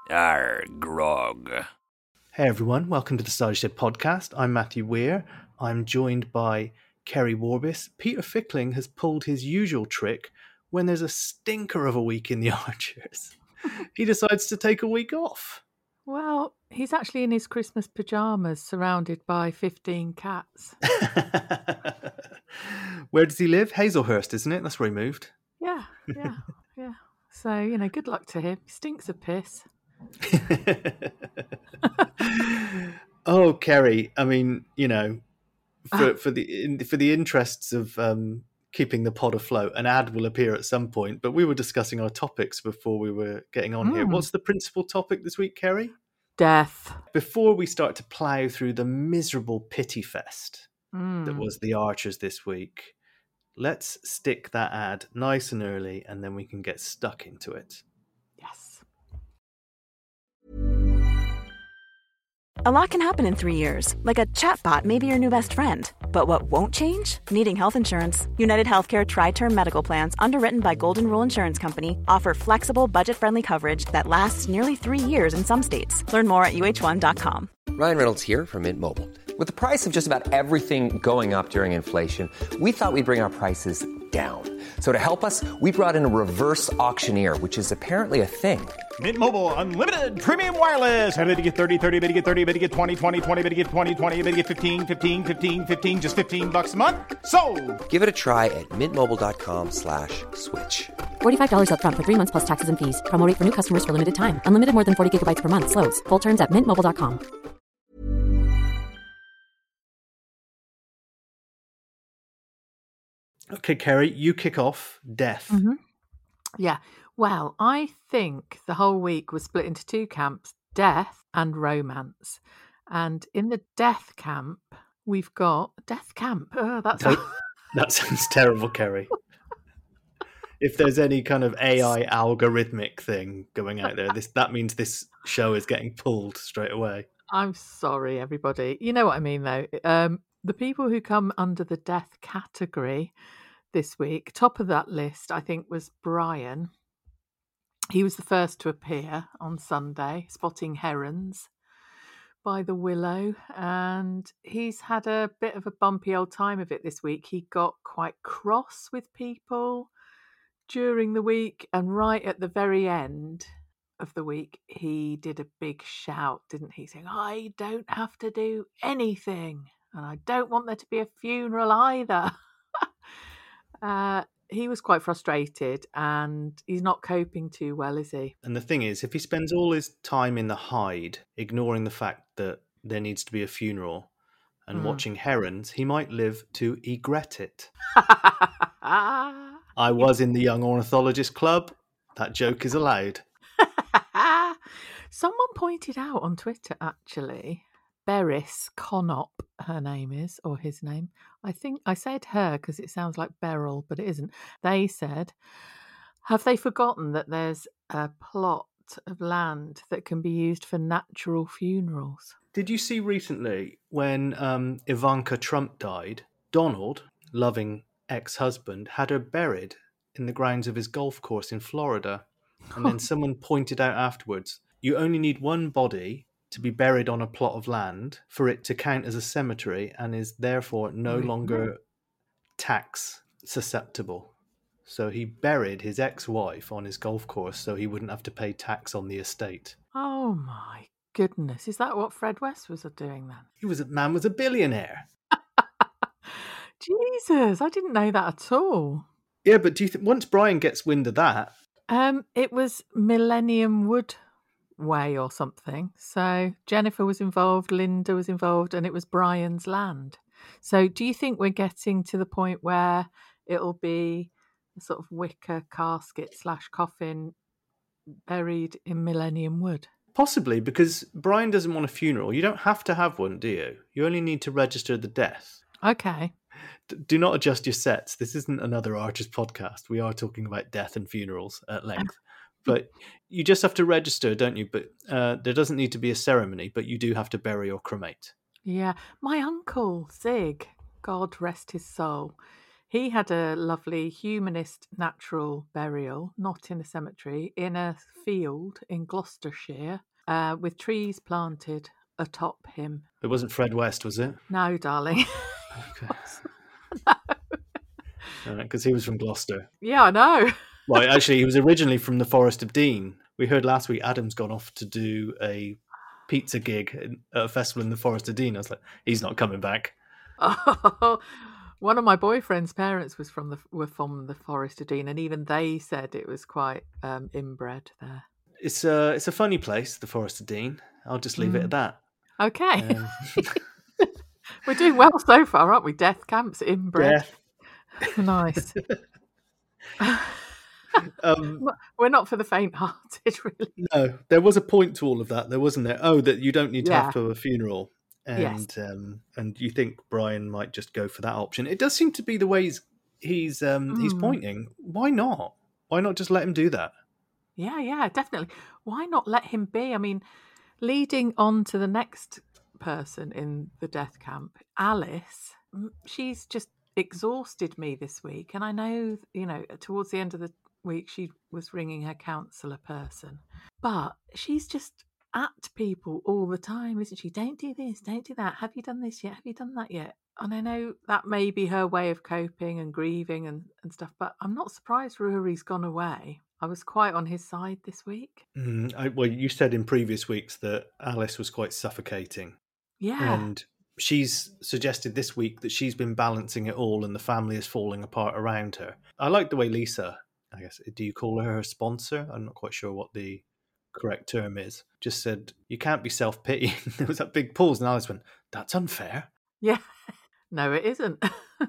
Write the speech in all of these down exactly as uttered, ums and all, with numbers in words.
Arr, grog. Hey everyone, welcome to the Starship Podcast. I'm Matthew Weir. I'm joined by Kerry Warbis. Peter Fickling has pulled his usual trick when there's a stinker of a week in the Archers. He decides to take a week off. Well, he's actually in his Christmas pyjamas surrounded by fifteen cats. Where does he live? Hazelhurst, isn't it? That's where he moved. Yeah, yeah, yeah. So, you know, good luck to him. He stinks of piss. Oh, Kerry, I mean, you know, for, for the in, for the interests of um, keeping the pod afloat, an ad will appear at some point, but we were discussing our topics before we were getting on mm. here. What's the principal topic this week, Kerry? Death. Before we start to plough through the miserable pity fest mm. that was the Archers this week, let's stick that ad nice and early and then we can get stuck into it. Yes. A lot can happen in three years, like a chatbot may be your new best friend. But what won't change? Needing health insurance. United Healthcare Tri-Term Medical Plans, underwritten by Golden Rule Insurance Company, offer flexible, budget-friendly coverage that lasts nearly three years in some states. Learn more at U H one dot com. Ryan Reynolds here from Mint Mobile. With the price of just about everything going up during inflation, we thought we'd bring our prices down. So to help us, we brought in a reverse auctioneer, which is apparently a thing. Mint Mobile Unlimited Premium Wireless. How to get thirty, thirty, bit to get thirty, bit to get twenty, twenty, twenty, bit to get twenty, twenty, bit to get fifteen, fifteen, fifteen, fifteen, just fifteen bucks a month? Sold! Give it a try at mintmobile.com slash switch. forty-five dollars up front for three months plus taxes and fees. Promo rate for new customers for limited time. Unlimited more than forty gigabytes per month. Slows full terms at mint mobile dot com. Okay, Kerry, you kick off. Death. Mm-hmm. Yeah. Well, I think the whole week was split into two camps, death and romance. And in the death camp, we've got... Death camp? Oh, that's... That, that sounds terrible, Kerry. If there's any kind of A I algorithmic thing going out there, this that means this show is getting pulled straight away. I'm sorry, everybody. You know what I mean, though. Um, the people who come under the death category this week, top of that list, I think, was Brian. He was the first to appear on Sunday, spotting herons by the Willow, and he's had a bit of a bumpy old time of it this week. He got quite cross with people during the week, and right at the very end of the week, he did a big shout, didn't he, saying, I don't have to do anything, and I don't want there to be a funeral either. uh, he was quite frustrated, and he's not coping too well, is he? And the thing is, if he spends all his time in the hide, ignoring the fact that there needs to be a funeral, and mm. watching herons, he might live to regret it. I was in the Young Ornithologist Club. That joke is allowed. Someone pointed out on Twitter, actually, Beris Conop, her name is, or his name. I think I said her because it sounds like Beryl, but it isn't. They said, have they forgotten that there's a plot of land that can be used for natural funerals? Did you see recently when um, Ivanka Trump died, Donald, loving ex-husband, had her buried in the grounds of his golf course in Florida. And then someone pointed out afterwards, you only need one body to be buried on a plot of land for it to count as a cemetery and is therefore no longer tax susceptible. So he buried his ex-wife on his golf course so he wouldn't have to pay tax on the estate. Oh my goodness. Is that what Fred West was doing then? He was a man was a billionaire. Jesus, I didn't know that at all. Yeah, but do you think once Brian gets wind of that? Um, it was Millennium Wood Way or something. So Jennifer was involved, Linda was involved, and it was Brian's land. So do you think we're getting to the point where it'll be a sort of wicker casket slash coffin buried in Millennium Wood? Possibly, because Brian doesn't want a funeral. You don't have to have one, do you? You only need to register the death. Okay. D- do not adjust your sets. This isn't another Archers podcast. We are talking about death and funerals at length. But you just have to register, don't you? But uh, there doesn't need to be a ceremony, but you do have to bury or cremate. Yeah. My uncle, Zig, God rest his soul, He had a lovely humanist natural burial, not in a cemetery, in a field in Gloucestershire, uh, with trees planted atop him. It wasn't Fred West, was it? No, darling. Okay. Because he was from Gloucester. Yeah, I know. Well, actually, he was originally from the Forest of Dean. We heard last week Adam's gone off to do a pizza gig at a festival in the Forest of Dean. I was like, he's not coming back. Oh, one of my boyfriend's parents was from the were from the Forest of Dean, and even they said it was quite um, inbred there. It's a it's a funny place, the Forest of Dean. I'll just leave mm. it at that. Okay, um... we're doing well so far, aren't we? Death camps, inbred. Death. Nice. um, we're not for the faint-hearted, really. No, there was a point to all of that, there wasn't there? Oh, that you don't need to yeah. have to have a funeral. And yes. um, and you think Brian might just go for that option. It does seem to be the way he's he's um, mm. he's pointing. Why not? Why not just let him do that? Yeah, yeah, definitely. Why not let him be? I mean, leading on to the next person in the death camp, Alice, she's just exhausted me this week. And I know, you know, towards the end of the week, she was ringing her counsellor person. But she's just at people all the time, isn't she? Don't do this, don't do that. Have you done this yet? Have you done that yet? And I know that may be her way of coping and grieving and, and stuff, but I'm not surprised Rory's gone away. I was quite on his side this week. Mm, I, well, you said in previous weeks that Alice was quite suffocating. Yeah. And she's suggested this week that she's been balancing it all and the family is falling apart around her. I like the way Lisa, I guess, do you call her her sponsor? I'm not quite sure what the correct term is, just said, you can't be self-pitying. There was that big pause and Alice went, that's unfair. Yeah. No, it isn't.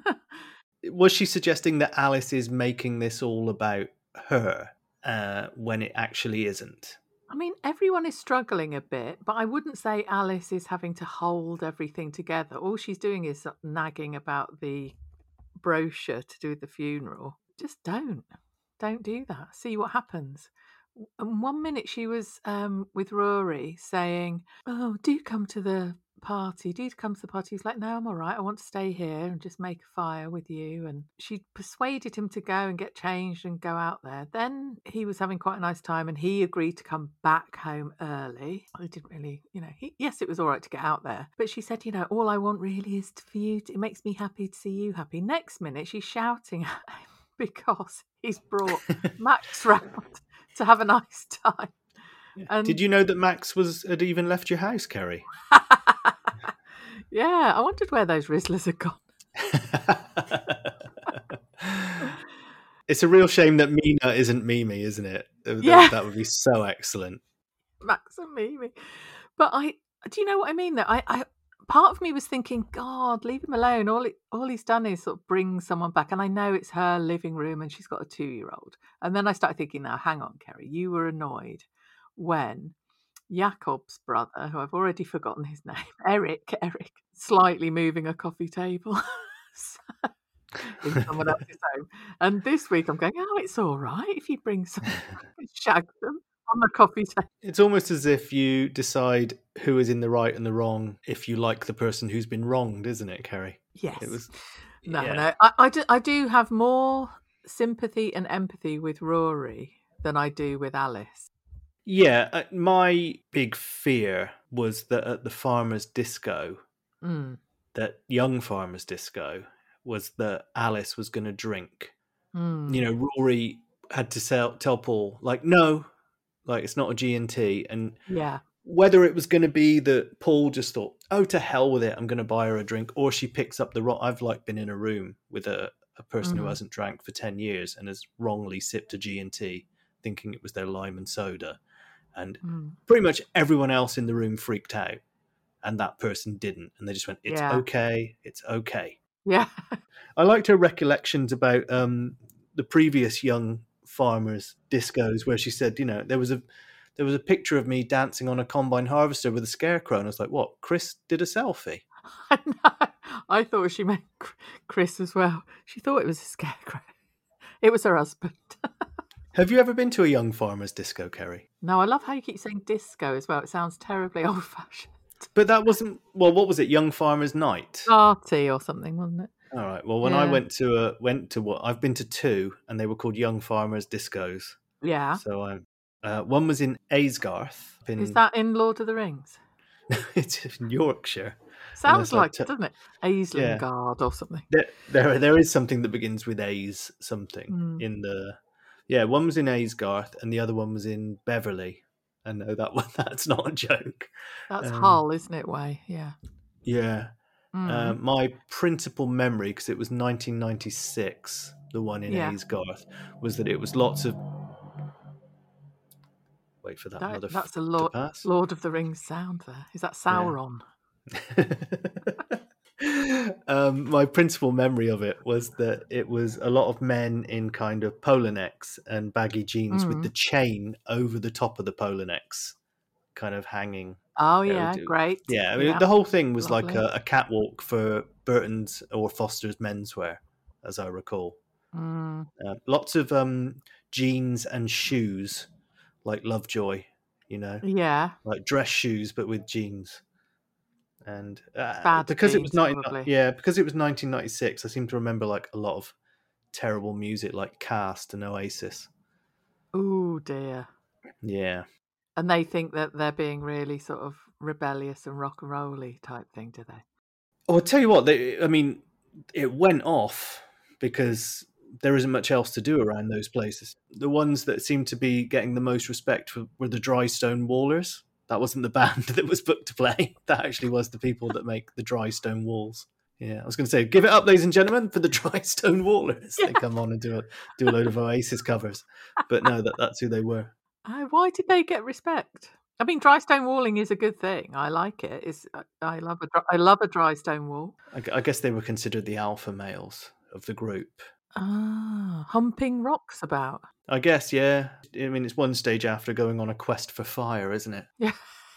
Was she suggesting that Alice is making this all about her uh, when it actually isn't? I mean, everyone is struggling a bit, but I wouldn't say Alice is having to hold everything together. All she's doing is nagging about the brochure to do with the funeral. Just don't. Don't do that. See what happens. And one minute she was um, with Rory saying, oh, do come to the party. Do come to the party. He's like, no, I'm all right. I want to stay here and just make a fire with you. And she persuaded him to go and get changed and go out there. Then he was having quite a nice time and he agreed to come back home early. I didn't really, you know, he, yes, it was all right to get out there. But she said, you know, all I want really is for you. To, it makes me happy to see you happy. Next minute, she's shouting at him because he's brought Max round to have a nice time. Yeah. And did you know that Max was had even left your house, Kerry? Yeah, I wondered where those Rizzlers had gone. It's a real shame that Mina isn't Mimi, isn't it? That, yeah. that would be so excellent. Max and Mimi. But I, do you know what I mean? That I, I, part of me was thinking, God, leave him alone. All he, all he's done is sort of bring someone back. And I know it's her living room and she's got a two-year-old. And then I started thinking, now, hang on, Kerry, you were annoyed when Jakob's brother, who I've already forgotten his name, Eric, Eric, slightly moving a coffee table in someone else's home. And this week I'm going, oh, it's all right if you bring someone and shag them on the coffee table. It's almost as if you decide who is in the right and the wrong if you like the person who's been wronged, isn't it, Kerry? Yes. It was. No, yeah. no. I, I, do, I do have more sympathy and empathy with Rory than I do with Alice. Yeah, uh, my big fear was that at the farmers' disco, mm. that young farmers' disco, was that Alice was going to drink. Mm. You know, Rory had to tell, tell Paul, like, no, like, it's not a G and T. And yeah. whether it was going to be that Paul just thought, oh, to hell with it, I'm going to buy her a drink, or she picks up the wrong... I've, like, been in a room with a, a person mm. who hasn't drank for ten years and has wrongly sipped a G and T, thinking it was their lime and soda. And mm. pretty much everyone else in the room freaked out, and that person didn't. And they just went, it's yeah. okay, it's okay. Yeah. I liked her recollections about um, the previous young farmers' discos where she said, you know, there was a there was a picture of me dancing on a combine harvester with a scarecrow. And I was like, what, Chris did a selfie? I know. I thought she meant Chris as well. She thought it was a scarecrow. It was her husband. Have you ever been to a young farmers' disco, Kerry? No, I love how you keep saying disco as well. It sounds terribly old-fashioned. But that wasn't... Well, what was it? Young Farmers' Night? Party or something, wasn't it? All right. Well, when Yeah. I went to a went to what I've been to two, and they were called Young Farmers Discos. Yeah. So I, uh, one was in Aysgarth. In, Is that in Lord of the Rings? it's in Yorkshire. Sounds there's like like t- it, doesn't it? Aislingard or something. There, there, there is something that begins with A's something Mm. in the. Yeah, one was in Aysgarth, and the other one was in Beverley. And no, that one that's not a joke. That's Um, Hull, isn't it? Way, yeah. Yeah. Mm. Uh, my principal memory, because it was nineteen ninety-six, the one in Yeah. Aysgarth, was that it was lots of. Wait for that, That- mother that's a f- Lord, to pass. Lord of the Rings sound there. Is that Sauron? um, my principal memory of it was that it was a lot of men in kind of polo necks and baggy jeans with Mm. the chain over the top of the polo necks, kind of hanging. Oh, Yeah, yeah, we do. great. Yeah, I mean, Yeah. the whole thing was like Lovely. a, a catwalk for Burton's or Foster's menswear, as I recall. Mm. Uh, lots of um, jeans and shoes, like Lovejoy, you know, Yeah. like dress shoes but with jeans. And uh, Bad because it was jeans, nineteen, probably. yeah, because it was nineteen ninety-six, I seem to remember like a lot of terrible music, like Cast and Oasis. Oh, dear. Yeah, And they think that they're being really sort of rebellious and rock and roll-y type thing, do they? oh, I'll tell you what. They, I mean, it went off because there isn't much else to do around those places. The ones that seemed to be getting the most respect were, were the Dry Stone Wallers. That wasn't the band that was booked to play. That actually was the people that make the Dry Stone Walls. Yeah, I was going to say, give it up, ladies and gentlemen, for the Dry Stone Wallers. They come on and do a do a load of Oasis covers, but no, that that's who they were. Oh, why did they get respect? I mean, dry stone walling is a good thing. I like it. It's, I- I love a dry- I love a dry stone wall. I, gu- I guess they were considered the alpha males of the group. Ah, humping rocks about. I guess, yeah. I mean, it's one stage after going on a quest for fire, isn't it? Yeah.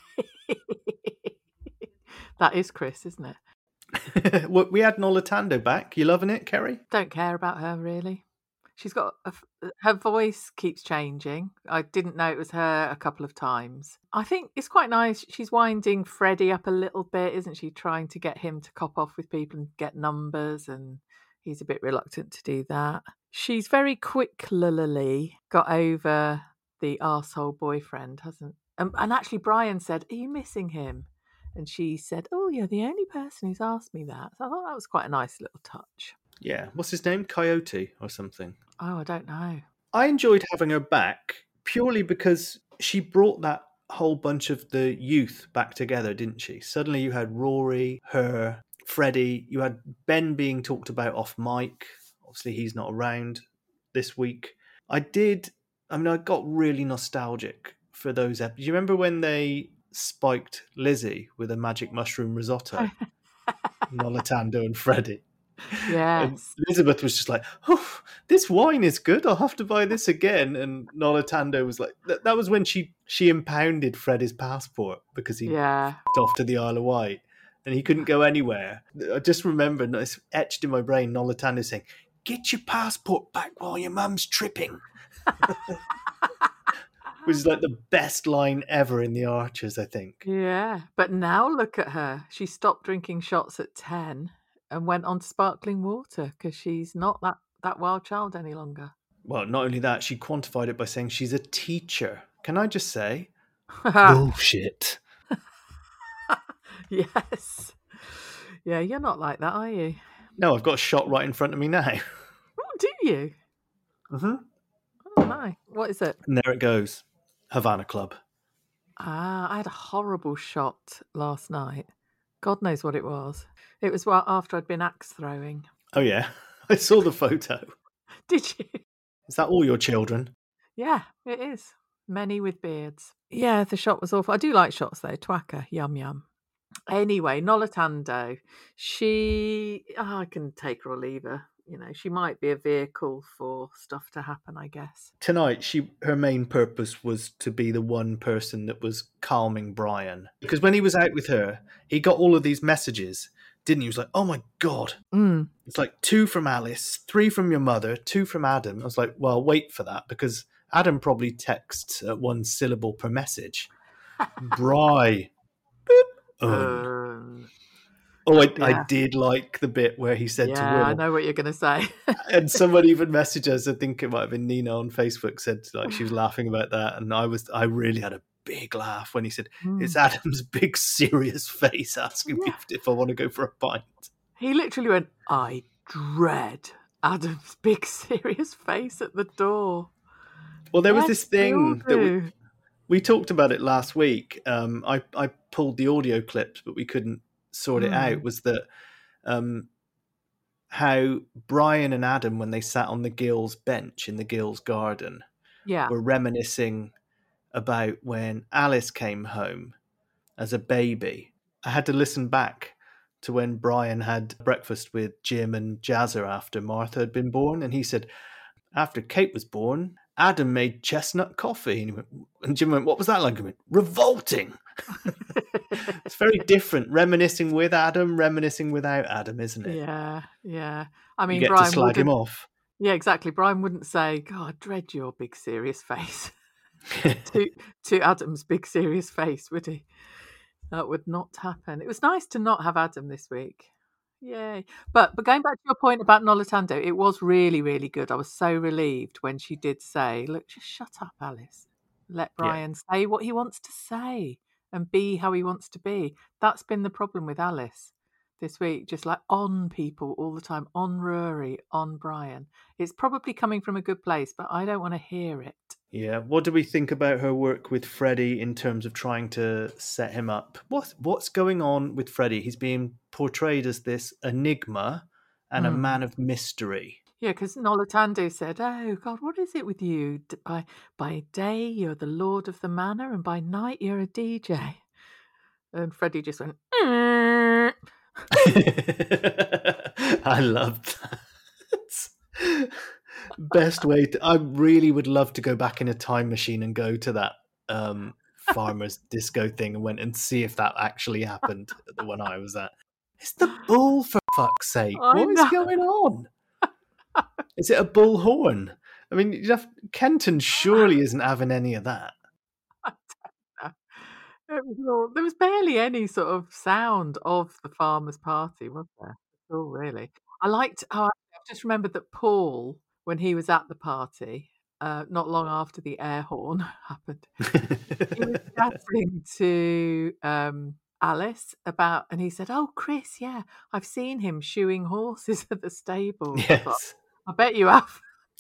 That is Chris, isn't it? Well, we had Nolatando back. You loving it, Kerry? Don't care about her really. She's got a f her voice keeps changing. I didn't know it was her a couple of times. I think it's quite nice. She's winding Freddie up a little bit, isn't she? Trying to get him to cop off with people and get numbers, and he's a bit reluctant to do that. She's very quickly got over the arsehole boyfriend, hasn't? Um, and actually, Brian said, "Are you missing him?" And she said, "Oh, you're the only person who's asked me that." So I thought that was quite a nice little touch. Yeah. What's his name? Coyote or something? Oh, I don't know. I enjoyed having her back purely because she brought that whole bunch of the youth back together, didn't she? Suddenly you had Rory, her, Freddie, you had Ben being talked about off mic. Obviously he's not around this week. I did, I mean, I got really nostalgic for those episodes. Do you remember when they spiked Lizzie with a magic mushroom risotto? Nolatando and Freddie. And Yes. Elizabeth was just like, oh, this wine is good. I'll have to buy this again. And Nolatando was like, that, that was when she, she impounded Freddie's passport because he Yeah. f***ed off to the Isle of Wight and he couldn't go anywhere. I just remember, and it's etched in my brain, Nolatando saying, get your passport back while your mum's tripping. Which is like the best line ever in The Archers, I think. Yeah. But now look at her. She stopped drinking shots at ten and went on to sparkling water because she's not that, that wild child any longer. Well, not only that, she quantified it by saying she's a teacher. Can I just say? Ah. Bullshit. Yes. Yeah, you're not like that, are you? No, I've got a shot right in front of me now. Oh, do you? Mm-hmm. Oh, no. What is it? And there it goes. Havana Club. Ah, I had a horrible shot last night. God knows what it was. It was wa- after I'd been axe throwing. Oh, yeah. I saw the photo. Did you? Is that all your children? Yeah, it is. Many with beards. Yeah, the shot was awful. I do like shots though. Twacker, yum yum. Anyway, Nolatando. She, oh, I can take her or leave her. You know, she might be a vehicle for stuff to happen, I guess. Tonight, she her main purpose was to be the one person that was calming Brian. Because when he was out with her, he got all of these messages, didn't he? He was like, oh my God. Mm. It's like two from Alice, three from your mother, two from Adam. I was like, well, wait for that because Adam probably texts at one syllable per message. Bry. Boop. Um. Um, Oh, I, I Yeah. did like the bit where he said to Yeah, I Will, know what you're going to say. and someone even messaged us. I think it might have been Nina on Facebook. Said like she was laughing about that, and I was. I really had a big laugh when he said, Mm. "It's Adam's big serious face asking me Yeah. if, if I want to go for a pint." He literally went, I dread Adam's big serious face at the door. Well, there was Yes, this they all thing that we, do. we talked about it last week. Um, I I pulled the audio clips, but we couldn't sort it out. Mm. Was that um, how Brian and Adam, when they sat on the Gills bench in the Gills garden, Yeah. were reminiscing about when Alice came home as a baby. I had to listen back to when Brian had breakfast with Jim and Jazzer after Martha had been born, and he said, after Kate was born, Adam made chestnut coffee. And, he went, and Jim went, what was that like? He went, revolting. It's very different, reminiscing with Adam, reminiscing without Adam, isn't it? Yeah, yeah. I mean, You get Brian to slag him wouldn't- off. Yeah, exactly. Brian wouldn't say, God, I dread your big serious face to, to Adam's big serious face, would he? That would not happen. It was nice to not have Adam this week. Yay. But but going back to your point about Nolitando, it was really, really good. I was so relieved when she did say, look, just shut up, Alice. Let Brian say what he wants to say and be how he wants to be. That's been the problem with Alice this week, just like on people all the time, on Rory, on Brian. It's probably coming from a good place, but I don't want to hear it. Yeah. What do we think about her work with Freddie in terms of trying to set him up? What What's going on with Freddie? He's being portrayed as this enigma and a Mm. man of mystery. Yeah, because Nolitando said, oh, God, what is it with you? D- By, by day, you're the lord of the manor, and by night, you're a D J. And Freddie just went, "Mm." I loved that. Best way to, I really would love to go back in a time machine and go to that um, farmer's disco thing and went and see if that actually happened at the one I was at. It's the bull, for fuck's sake. I What is know. going on? Is it a bull horn? I mean, you'd have, Kenton surely isn't having any of that. It was all, there was barely any sort of sound of the farmers' party, was there? At all, really. I liked, oh, I just remembered that Paul, when he was at the party, uh, not long after the air horn happened, he was chatting to um, Alice about, and he said, oh, Chris, yeah, I've seen him shoeing horses at the stable. I thought, Yes. I bet you have.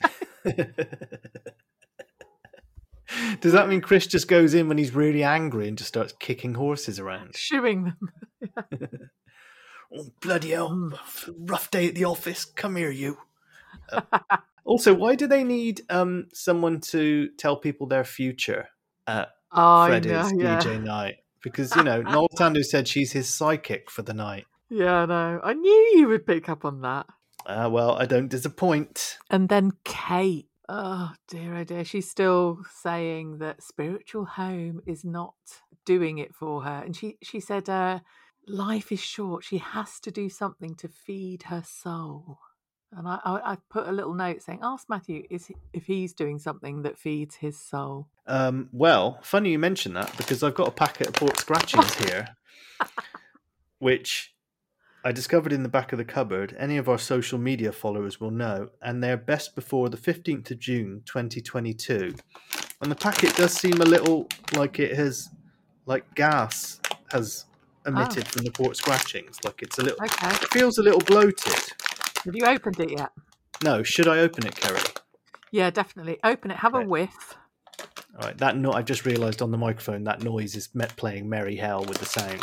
Does that mean Chris just goes in when he's really angry and just starts kicking horses around? Shoeing them. Oh, bloody hell. Rough day at the office. Come here, you. Uh, also, why do they need um, someone to tell people their future at I Freddy's know, yeah. D J night? Because, you know, Nolitando said she's his psychic for the night. Yeah, I know. I knew you would pick up on that. Ah, well, I don't disappoint. And then Kate. Oh, dear, oh, dear. She's still saying that spiritual home is not doing it for her. And she, she said, uh, life is short. She has to do something to feed her soul. And I, I, I put a little note saying, ask Matthew is he, if he's doing something that feeds his soul. Um, well, funny you mention that because I've got a packet of pork scratchings here, which I discovered in the back of the cupboard. Any of our social media followers will know, and they're best before the fifteenth of June, twenty twenty-two. And the packet does seem a little like it has, like gas has emitted Oh. from the pork scratchings. Like it's a little, Okay. it feels a little bloated. Have you opened it yet? No, should I open it, Kerry? Yeah, definitely. Open it. Have a Okay. whiff. All right, that no- I've just realised on the microphone that noise is met playing Merry Hell with the sound.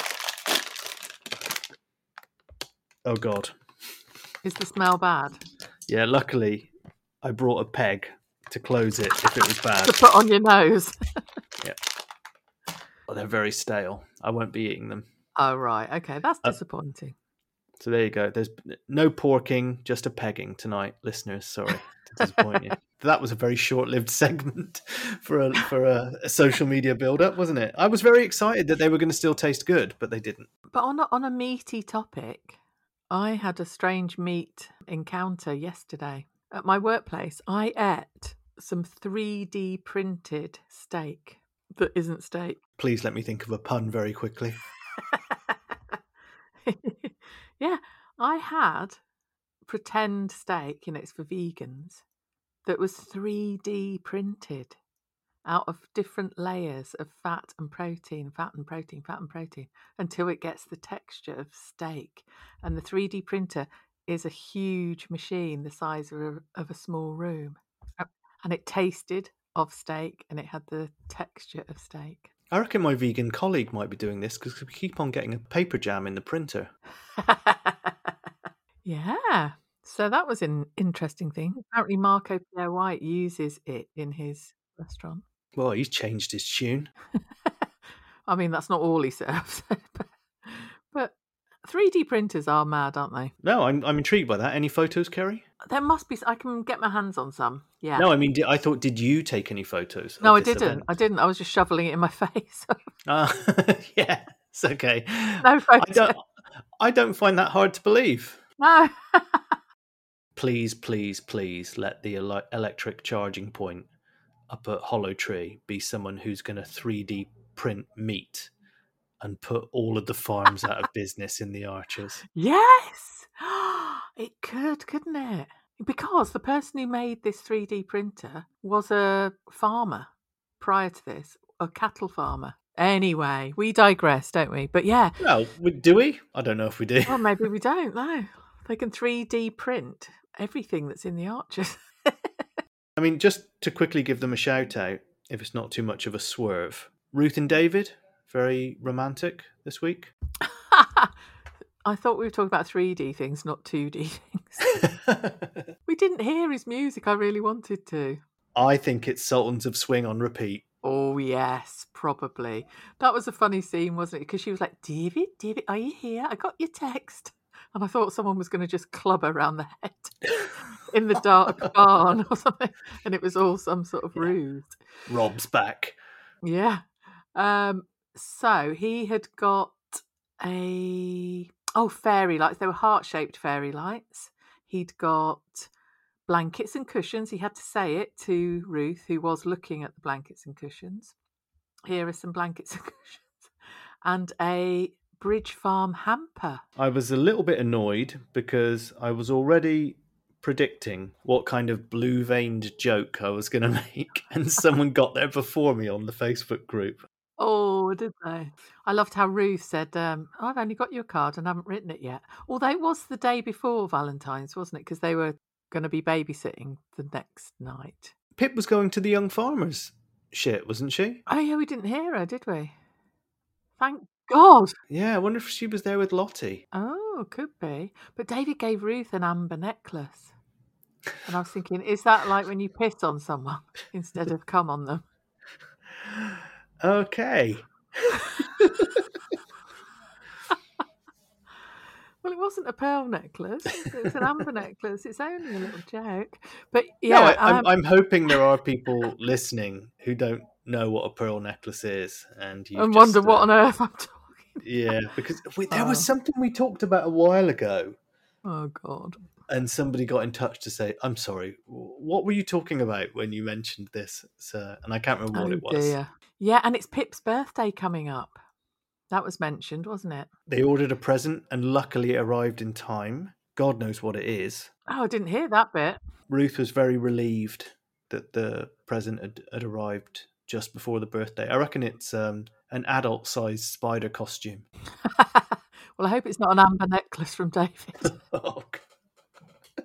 Oh God. Is the smell bad? Yeah, luckily I brought a peg to close it if it was bad. To put on your nose. Oh, they're very stale. I won't be eating them. Oh, right. Okay, that's Uh, disappointing. So there you go. There's no porking, just a pegging tonight, listeners. Sorry to disappoint you. That was a very short-lived segment for a for a, a social media build-up, wasn't it? I was very excited that they were going to still taste good, but they didn't. But on a, on a meaty topic, I had a strange meat encounter yesterday. At my workplace, I ate some three D printed steak that isn't steak. Please let me think of a pun very quickly. Yeah, I had pretend steak, you know, it's for vegans, that was three D printed out of different layers of fat and protein, fat and protein, fat and protein, until it gets the texture of steak. And the three D printer is a huge machine the size of a, of a small room. And it tasted of steak and it had the texture of steak. I reckon my vegan colleague might be doing this because we keep on getting a paper jam in the printer. Yeah. So that was an interesting thing. Apparently Marco Pierre White uses it in his restaurant. Well, he's changed his tune. I mean, that's not all he serves. But three D printers are mad, aren't they? No, I'm I'm intrigued by that. Any photos, Kerry? There must be. I can get my hands on some. Yeah. No, I mean, I thought, did you take any photos? No, I of this didn't. event? I didn't. I was just shoveling it in my face. Uh, yeah, it's okay. No photos. I don't, I don't find that hard to believe. No. Please, please, please let the ele- electric charging point up at Hollow Tree be someone who's going to three D print meat and put all of the farms out of business in the Arches. Yes. It could, couldn't it? Because the person who made this three D printer was a farmer prior to this, a cattle farmer. Anyway, we digress, don't we? But yeah. Well, do we? I don't know if we do. Well, maybe we don't, no. They can three D print everything that's in the Arches. I mean, just to quickly give them a shout out, if it's not too much of a swerve. Ruth and David, very romantic this week. I thought we were talking about three D things, not two D things. We didn't hear his music. I really wanted to. I think it's Sultans of Swing on repeat. Oh, yes, probably. That was a funny scene, wasn't it? Because she was like, David, David, are you here? I got your text. And I thought someone was going to just club her around the head in the dark barn or something. And it was all some sort of ruse. Rob's back. Yeah. Um, so he had got a... Oh, fairy lights. They were heart-shaped fairy lights. He'd got blankets and cushions. He had to say it to Ruth, who was looking at the blankets and cushions. Here are some blankets and cushions. And a Bridge Farm hamper. I was a little bit annoyed because I was already predicting what kind of blue-veined joke I was going to make, and someone got there before me on the Facebook group. Oh, did they? I loved how Ruth said, um, oh, I've only got your card and haven't written it yet. Although it was the day before Valentine's, wasn't it? Because they were going to be babysitting the next night. Pip was going to the Young Farmers shit, wasn't she? Oh, yeah, we didn't hear her, did we? Thank God. Yeah, I wonder if she was there with Lottie. Oh, could be. But David gave Ruth an amber necklace. And I was thinking, is that like when you piss on someone instead of come on them? Okay. Well, it wasn't a pearl necklace. It was an amber necklace. It's only a little joke. But Yeah, yeah, no, I, I'm, um, I'm hoping there are people listening who don't know what a pearl necklace is, and you and wonder what on earth I'm talking. Yeah, because we, there was Oh. something we talked about a while ago, Oh God. and somebody got in touch to say, "I'm sorry, what were you talking about when you mentioned this, sir?" And I can't remember what Oh it was. dear. Yeah, and it's Pip's birthday coming up. That was mentioned, wasn't it? They ordered a present, and luckily it arrived in time. God knows what it is. Oh, I didn't hear that bit. Ruth was very relieved that the present had, had arrived just before the birthday. I reckon it's um, an adult-sized spider costume. Well, I hope it's not an amber necklace from David. Oh, God.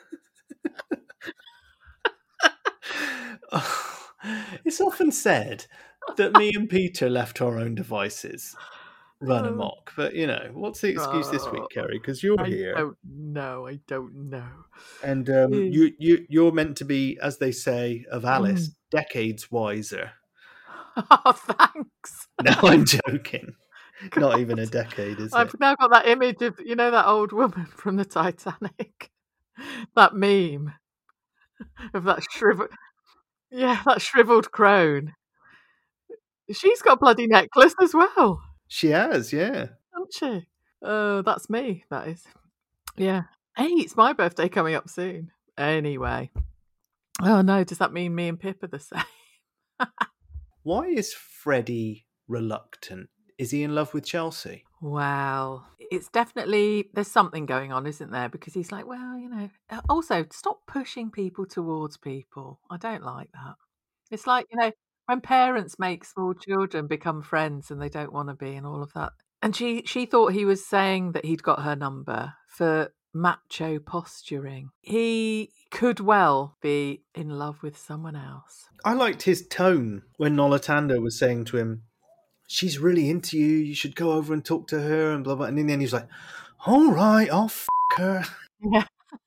Oh, it's often said that me and Peter left our own devices run Oh. amok. But, you know, what's the excuse this week, Oh, Kerry? Because you're I here. don't know. I don't know. And um, Mm. you, you, you're meant to be, as they say of Alice, Mm. decades wiser. Oh, thanks. No, I'm joking. Not even a decade, is I've it? now got that image of, you know, that old woman from the Titanic. That meme of that shriveled, yeah, that shriveled crone. She's got a bloody necklace as well, She has, yeah. hasn't she? Oh, that's me, that is. Yeah. Hey, it's my birthday coming up soon. Anyway. Oh no, does that mean me and Pip are the same? Why is Freddie reluctant? is he in love with Chelsea? Well, it's definitely, there's something going on, isn't there? Because he's like, well, you know, uh, also stop pushing people towards people. I don't like that. It's like, you know, when parents make small children become friends and they don't want to be and all of that. And she, she thought he was saying that he'd got her number for macho posturing. He could well be in love with someone else. I liked his tone when Nolatanda was saying to him, she's really into you, you should go over and talk to her and blah, blah. And in the end, he was like, all right, I'll f*** her. Yeah.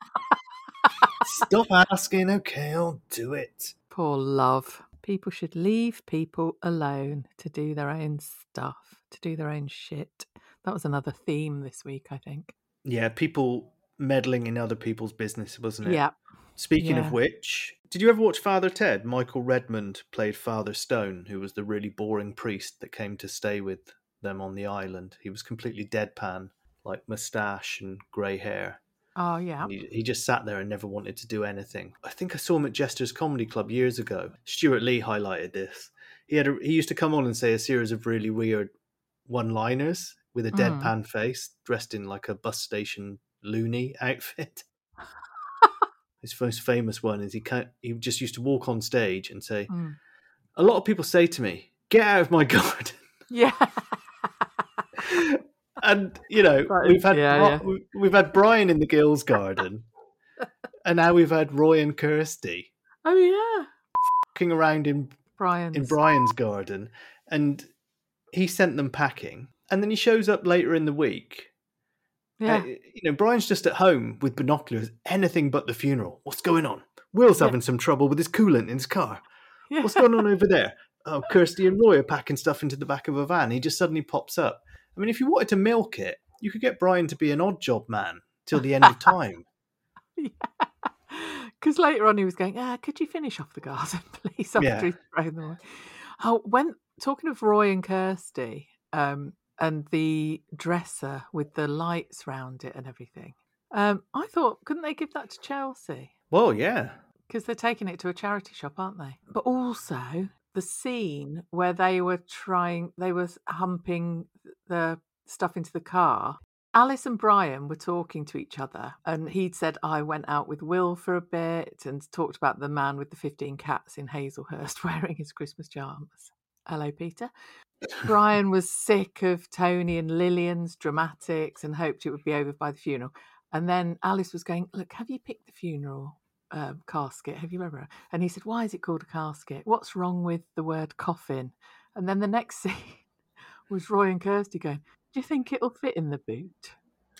Stop asking, okay, I'll do it. Poor love. People should leave people alone to do their own stuff, to do their own shit. That was another theme this week, I think. Yeah, people meddling in other people's business, wasn't it? Yeah. Speaking Yeah. of which, did you ever watch Father Ted? Michael Redmond played Father Stone, who was the really boring priest that came to stay with them on the island. He was completely deadpan, like moustache and grey hair. Oh, yeah. He, he just sat there and never wanted to do anything. I think I saw him at Jester's Comedy Club years ago. Stuart Lee highlighted this. He had a, he used to come on and say a series of really weird one-liners with a Mm. deadpan face, dressed in like a bus station loony outfit. His most famous one is he can't, he just used to walk on stage and say, Mm. a lot of people say to me, get out of my garden. Yeah. And, you know, That we've is- had yeah, Bri- yeah. we- we've had Brian in the Gills garden, and now we've had Roy and Kirsty Oh, yeah. fucking around in Brian's. in Brian's garden, and he sent them packing, and then he shows up later in the week. Yeah. Uh, you know, Brian's just at home with binoculars, anything but the funeral. What's going on? Will's Yeah. having some trouble with his coolant in his car. Yeah. What's going on over there? Oh, Kirsty and Roy are packing stuff into the back of a van. He just suddenly pops up. I mean, if you wanted to milk it, you could get Brian to be an odd job man till the end of time. Because later on he was going, ah, could you finish off the garden, please? After Yeah. he'd thrown them away. Oh, when talking of Roy and Kirsty, um, and the dresser with the lights round it and everything, um, I thought, couldn't they give that to Chelsea? Well, yeah. Because they're taking it to a charity shop, aren't they? But also the scene where they were trying, they were humping the stuff into the car. Alice and Brian were talking to each other, and he'd said, I went out with Will for a bit, and talked about the man with the fifteen cats in Hazelhurst wearing his Christmas charms. Hello, Peter. Brian was sick of Tony and Lillian's dramatics and hoped it would be over by the funeral. And then Alice was going, look, have you picked the funeral um, casket? Have you ever? And he said, why is it called a casket? What's wrong with the word coffin? And then the next scene was Roy and Kirsty going, do you think it'll fit in the boot?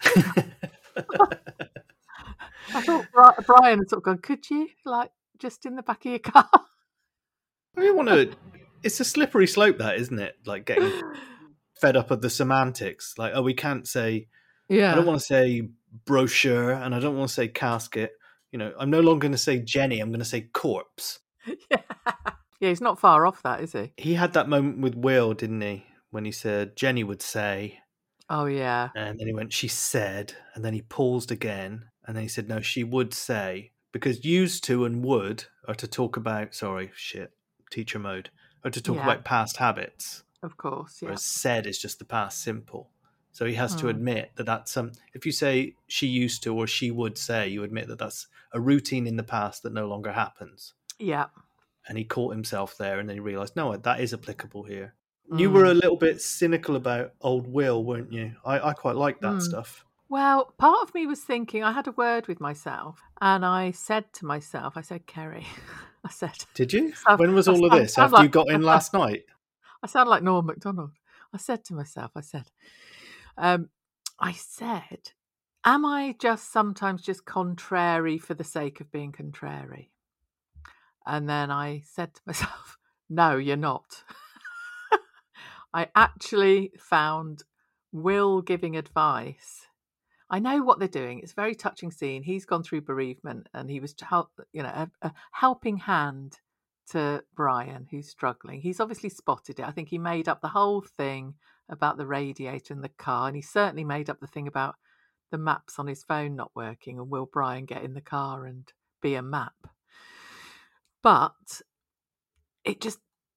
I thought Bri- Brian had sort of gone, could you? Like, just in the back of your car? I mean, want to. It's a slippery slope, that, isn't it? Like getting fed up of the semantics. Like, oh, we can't say. Yeah. I don't want to say brochure, and I don't want to say casket. You know, I'm no longer going to say Jenny. I'm going to say corpse. Yeah. Yeah, he's not far off that, is he? He had that moment with Will, didn't he? When he said Jenny would say, Oh, yeah. and then he went, she said, and then he paused again, and then he said, no, she would say, because used to and would are to talk about, sorry, shit, teacher mode, are to talk Yeah. about past habits, Of course, yeah. whereas said is just the past simple. So he has to Hmm. admit that that's some, if you say she used to or she would say, you admit that that's a routine in the past that no longer happens. Yeah. And he caught himself there, and then he realised, no, that is applicable here. You were a little bit cynical about old Will, weren't you? I, I quite like that Mm. stuff. Well, part of me was thinking, I had a word with myself, and I said to myself, I said, Kerry, I said, Did you? So- When was I all of sound- this? sound After you like- got in last night? I sound like Norm MacDonald. I said to myself, I said, um, I said, am I just sometimes just contrary for the sake of being contrary? And then I said to myself, no, you're not. I actually found Will giving advice. I know what they're doing. It's a very touching scene. He's gone through bereavement, and he was, to help, you know, a, a helping hand to Brian, who's struggling. He's obviously spotted it. I think he made up the whole thing about the radiator in the car, and he certainly made up the thing about the maps on his phone not working, and will Brian get in the car and be a map? But it just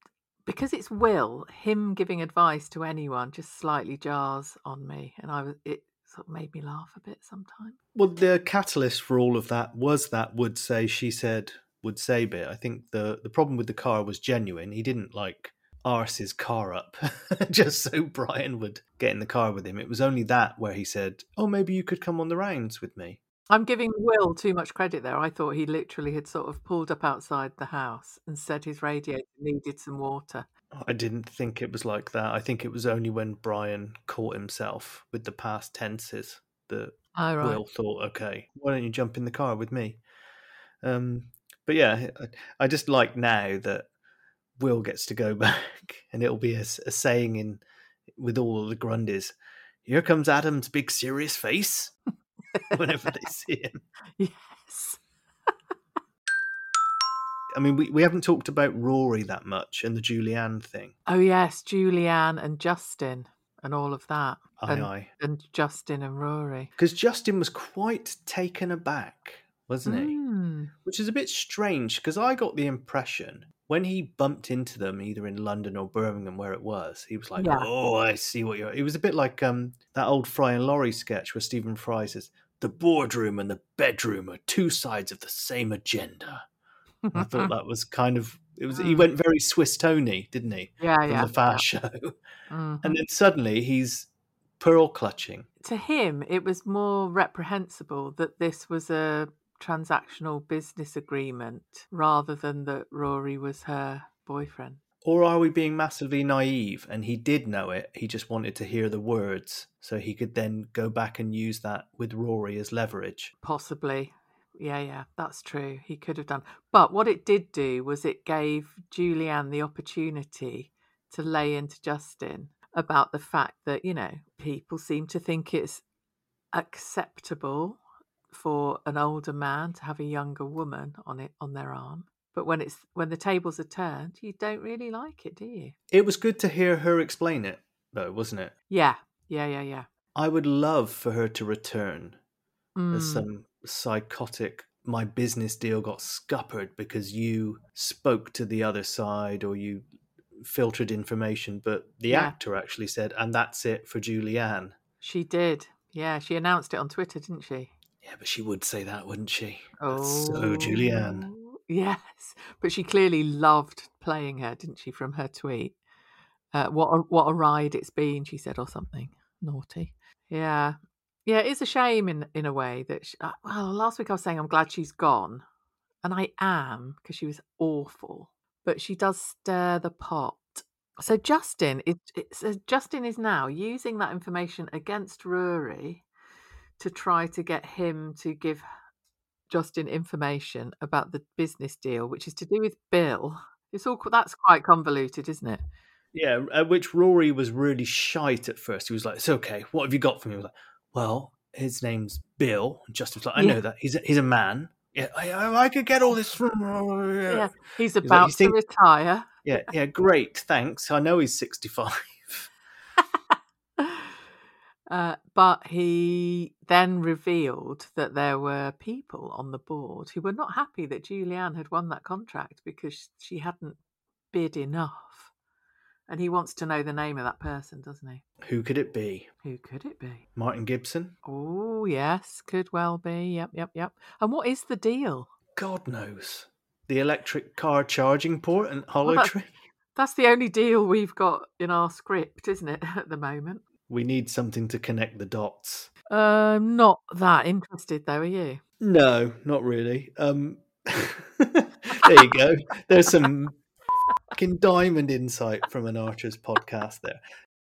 because it's Will, him giving advice to anyone just slightly jars on me, and I was it sort of made me laugh a bit sometimes. Well, the catalyst for all of that was that would say, she said, would say bit. I think the, the problem with the car was genuine. He didn't like arse his car up just so Brian would get in the car with him. It was only that where he said, oh, maybe you could come on the rounds with me. I'm giving Will too much credit there. I thought he literally had sort of pulled up outside the house and said his radiator needed some water. I didn't think it was like that. I think it was only when Brian caught himself with the past tenses that Oh, right. Will thought, okay, why don't you jump in the car with me? Um, but yeah, I, I just like now that Will gets to go back, and it'll be a, a saying in with all of the Grundys, here comes Adam's big serious face, whenever they see him. Yes. I mean, we, we haven't talked about Rory that much and the Julianne thing. Oh, yes, Julianne and Justin and all of that. Aye, and, aye. and Justin and Rory. Because Justin was quite taken aback, wasn't he? Mm. Which is a bit strange, because I got the impression when he bumped into them, either in London or Birmingham, where it was, he was like, Yeah. oh, I see what you're... It was a bit like um, that old Fry and Laurie sketch where Stephen Fry says, the boardroom and the bedroom are two sides of the same agenda. I thought that was kind of... It was. Mm. He went very Swiss Tony, didn't he? Yeah, From yeah. the Fast yeah. Show. Mm-hmm. And then suddenly he's pearl clutching. To him, it was more reprehensible that this was a transactional business agreement rather than that Rory was her boyfriend. Or are we being massively naive and he did know it, he just wanted to hear the words so he could then go back and use that with Rory as leverage? Possibly. Yeah, yeah, that's true. He could have done. But what it did do was it gave Julianne the opportunity to lay into Justin about the fact that, you know, people seem to think it's acceptable for an older man to have a younger woman on it on their arm. But when it's when the tables are turned, you don't really like it, do you? It was good to hear her explain it, though, wasn't it? Yeah, yeah, yeah, yeah. I would love for her to return Mm. as some psychotic, my business deal got scuppered because you spoke to the other side or you filtered information. But the Yeah. actor actually said, and that's it for Julianne. She did. Yeah, she announced it on Twitter, didn't she? Yeah, but she would say that, wouldn't she? Oh, That's so Julianne. Yes, but she clearly loved playing her, didn't she? From her tweet, uh, what a, what a ride it's been, she said, or something naughty. Yeah, yeah, it's a shame in in a way that. She, uh, well, last week I was saying I'm glad she's gone, and I am because she was awful. But she does stir the pot. So Justin, it, it says Justin is now using that information against Rory to try to get him to give Justin information about the business deal, which is to do with Bill. It's all that's quite convoluted, isn't it? Yeah, at which Rory was really shite at first. He was like, "It's okay. What have you got for me?" He was like, "Well, his name's Bill." And Justin was like, "I Yeah. know that. He's a, he's a man. Yeah, I, I could get all this from." Yeah, he's He's like, about "You to think- retire. Yeah, yeah, great, thanks. I know he's sixty-five. Uh, but he then revealed that there were people on the board who were not happy that Julianne had won that contract because she hadn't bid enough. And he wants to know the name of that person, doesn't he? Who could it be? Who could it be? Martin Gibson? Oh, yes, could well be. Yep, yep, yep. And what is the deal? God knows. The electric car charging port and Well, Hollow that's, Tree? that's the only deal we've got in our script, isn't it, at the moment? We need something to connect the dots. Um, not that interested, though, are you? No, not really. Um, there you go. There's some fucking diamond insight from an Archer's podcast there.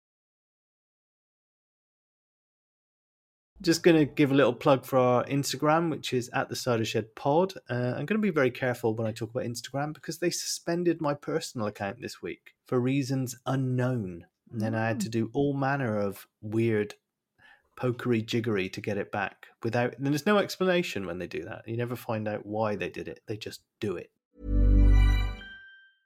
Just going to give a little plug for our Instagram, which is at the Cider Shed Pod. Uh, I'm going to be very careful when I talk about Instagram because they suspended my personal account this week for reasons unknown. And then I had to do all manner of weird pokery jiggery to get it back without, and there's no explanation when they do that. You never find out why they did it. They just do it.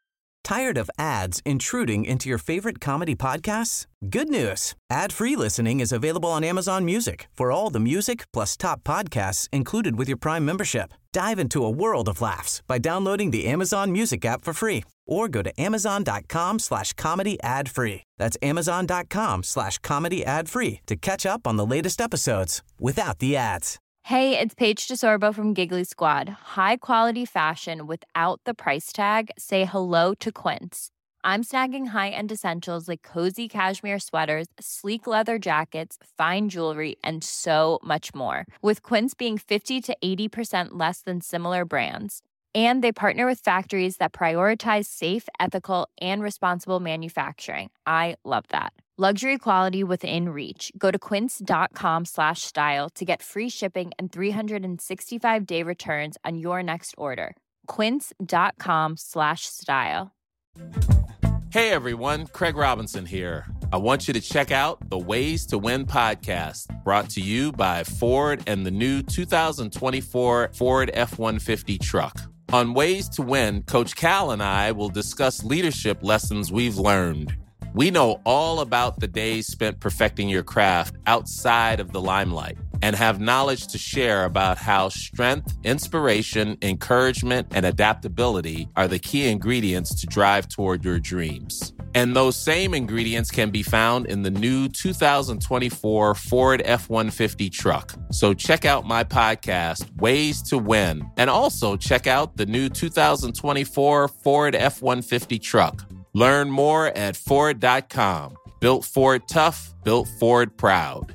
Tired of ads intruding into your favorite comedy podcasts? Good news. Ad-free listening is available on Amazon Music for all the music plus top podcasts included with your Prime membership. Dive into a world of laughs by downloading the Amazon Music app for free or go to amazon.com slash comedy ad free. That's amazon.com slash comedy ad free to catch up on the latest episodes without the ads. Hey, it's Paige DeSorbo from Giggly Squad. High quality fashion without the price tag. Say hello to Quince. I'm snagging high-end essentials like cozy cashmere sweaters, sleek leather jackets, fine jewelry, and so much more. With Quince being fifty to eighty percent less than similar brands. And they partner with factories that prioritize safe, ethical, and responsible manufacturing. I love that. Luxury quality within reach. Go to quince.com slash style to get free shipping and three sixty-five day returns on your next order. Quince.com slash style. Hey everyone, Craig Robinson here. I want you to check out the Ways to Win podcast, brought to you by Ford and the new two thousand twenty-four Ford F one fifty truck. On Ways to Win, Coach Cal and I will discuss leadership lessons we've learned. We know all about the days spent perfecting your craft outside of the limelight and have knowledge to share about how strength, inspiration, encouragement, and adaptability are the key ingredients to drive toward your dreams. And those same ingredients can be found in the new two thousand twenty-four Ford F one fifty truck. So check out my podcast, Ways to Win, and also check out the new two thousand twenty-four Ford F one fifty truck. Learn more at Ford dot com. Built Ford tough, built Ford proud.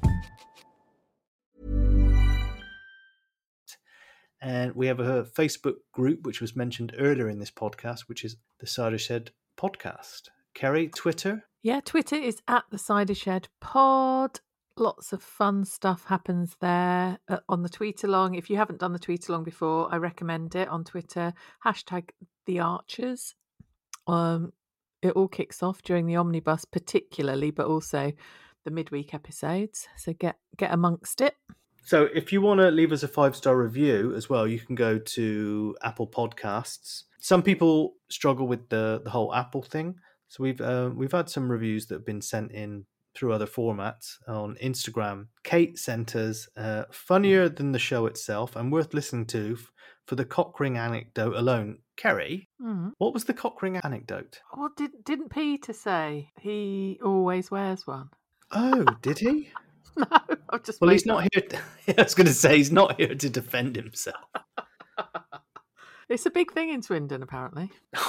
And we have a Facebook group, which was mentioned earlier in this podcast, which is the Cider Shed Podcast. Kerry, Twitter? Yeah, Twitter is at the Cider Shed Pod. Lots of fun stuff happens there uh, on the tweet along. If you haven't done the tweet along before, I recommend it on Twitter. Hashtag the Archers. Um, it all kicks off during the omnibus, particularly, but also the midweek episodes. So get get amongst it. So if you want to leave us a five-star review as well, you can go to Apple Podcasts. Some people struggle with the, the whole Apple thing. So we've uh, we've had some reviews that have been sent in through other formats on Instagram. Kate sent us uh, funnier than the show itself and worth listening to f- for the cock ring anecdote alone. Kerry, Mm-hmm. what was the cock ring anecdote? What did, didn't Peter say? He always wears one. Oh, did he? No, I've just Well, made he's not here. To, I was going to say he's not here to defend himself. It's a big thing in Swindon, apparently.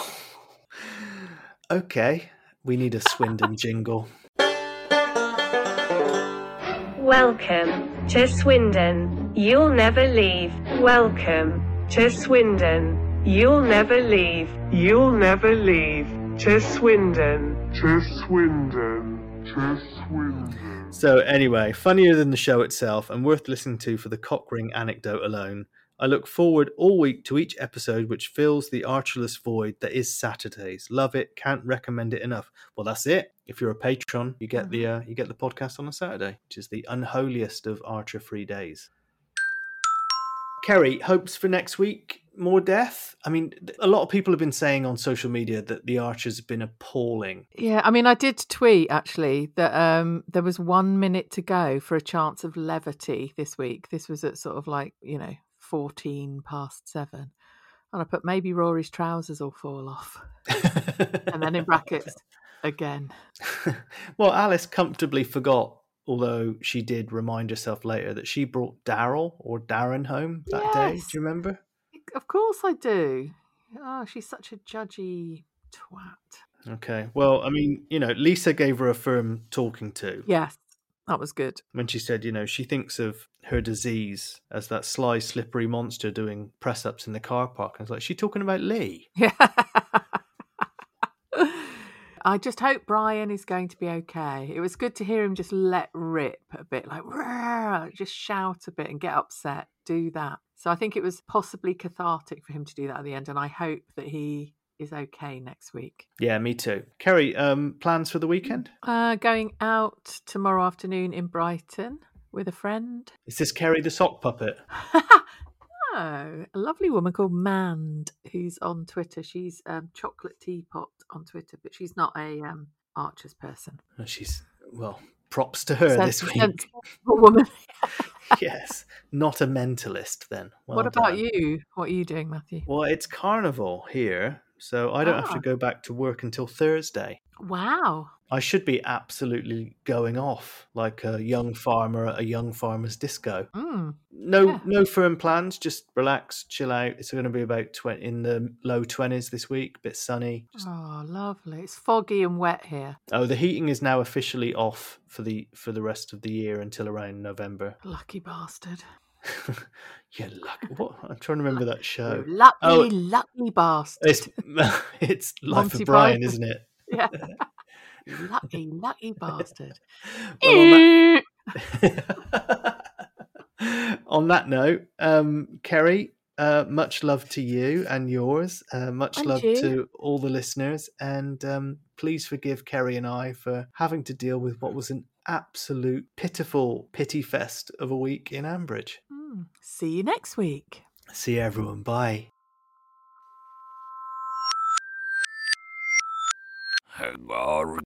Okay, we need a Swindon jingle. Welcome to Swindon. You'll never leave. Welcome to Swindon. You'll never leave. You'll never leave. To Swindon. To Swindon. To Swindon. So anyway, funnier than the show itself and worth listening to for the cock ring anecdote alone. I look forward all week to each episode which fills the archerless void that is Saturdays. Love it, can't recommend it enough. Well, that's it. If you're a patron, you get the uh, you get the podcast on a Saturday, which is the unholiest of Archer-free days. Kerry, hopes for next week? More death? I mean, a lot of people have been saying on social media that the Archers have been appalling. Yeah, I mean, I did tweet, actually, that um, there was one minute to go for a chance of levity this week. This was at sort of like, you know, fourteen past seven. And I put, maybe Rory's trousers will fall off. And then in brackets, again. Well, Alice comfortably forgot, although she did remind herself later, that she brought Daryl or Darren home that Yes. day. Do you remember? Of course I do. Oh, she's such a judgy twat. Okay. Well, I mean, you know, Lisa gave her a firm talking to Yes, that was good. when she said, you know, she thinks of her disease as that sly, slippery monster doing press-ups in the car park. I was like, is she talking about Lee? Yeah. I just hope Brian is going to be okay. It was good to hear him just let rip a bit, like, "Rah!" Just shout a bit and get upset. Do that. So I think it was possibly cathartic for him to do that at the end, and I hope that he is okay next week. Yeah, me too. Kerry, um, plans for the weekend? Uh, going out tomorrow afternoon in Brighton with a friend. Is this Kerry the sock puppet? Oh, a lovely woman called Mand who's on Twitter. She's um, Chocolate Teapot on Twitter, but she's not a um, Archers person. Oh, she's, well, props to her Sense- this week. sensible woman. Yes, not a mentalist then. Well What about done. you? What are you doing, Matthew? Well, it's carnival here, so I don't have Ah. to go back to work until Thursday. Wow. I should be absolutely going off like a young farmer at a young farmer's disco. Mm. No, Yeah. no firm plans. Just relax, chill out. It's going to be about twenty in the low twenties this week. Bit sunny. Just... Oh, lovely. It's foggy and wet here. Oh, the heating is now officially off for the for the rest of the year until around November. Lucky bastard. Yeah, lucky. What? I'm trying to remember that show. You lucky, Oh, lucky bastard. it's it's Life Monty of Brian, Python. isn't it? Yeah. You lucky, lucky bastard. Well, on, that... on that note, um, Kerry, uh, much love to you and yours. Uh, much And love you. to all the listeners. And um, please forgive Kerry and I for having to deal with what was an absolute pitiful pity fest of a week in Ambridge. Mm. See you next week. See you, everyone. Bye. Hagar